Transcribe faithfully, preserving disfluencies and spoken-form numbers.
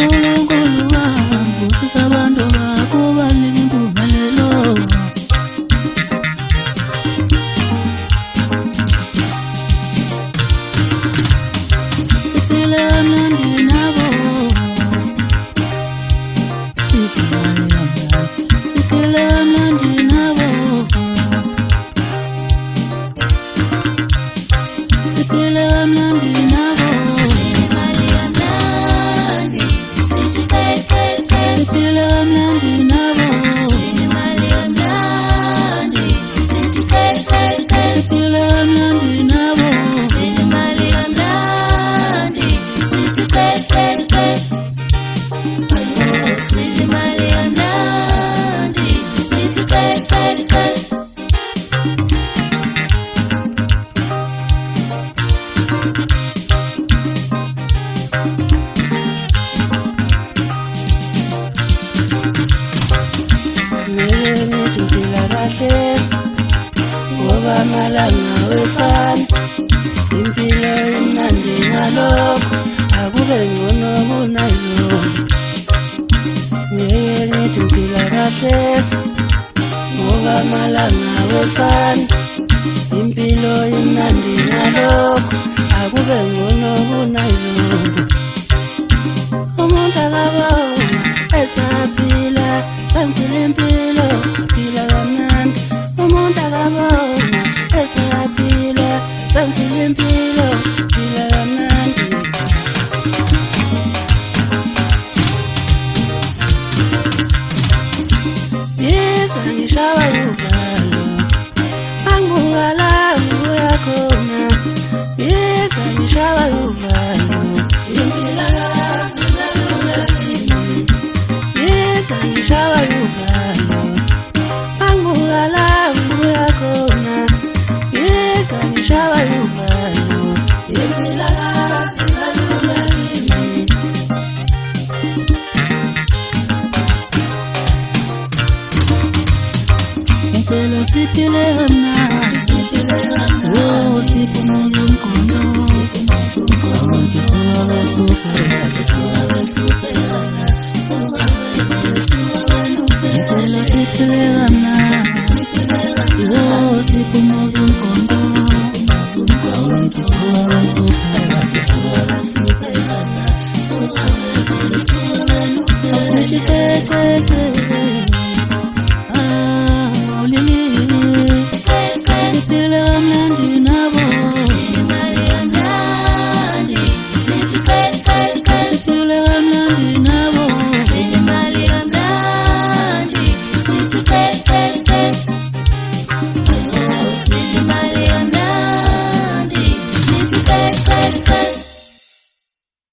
uNkulunkulu wami sisabantu bakho banika impumelelo. Siphile mnandi nabo, siphile mnandi nabo, siphile mnandi nabo. Siphile mnandi nabo, siphile mnandi nabo. Ngoba amalanga wefana impilo imnandi ngalokho akube ngcono kunayizolo. Ngeke ngithi ngiphila kahle ngoba amalanga wefana impilo imnandi ngalokho akube ngcono kunayizolo. Umuntu akabona esaphila sangiphila impilo phila kamnandi. Umuntu akabona esaphila sangiphila impilo phila kamnandi. Yizwa ngishawa uvalo angibuka la ngibuya khona. Yizwa ngishawa uvalo impilakazi nalula kimi. Yizwa ngishawa uvalo angibuka la ngibuya khona. Yizwa ngishawa uvalo impilakazi nalula kimi. Ngicela siphile kamnandi, oh siphumuze umkhondo. Abantu singabahlupheka, ngicela siphile kamnandi, oh siphumuze umkhondo. Abantu singabahlupheka, sithi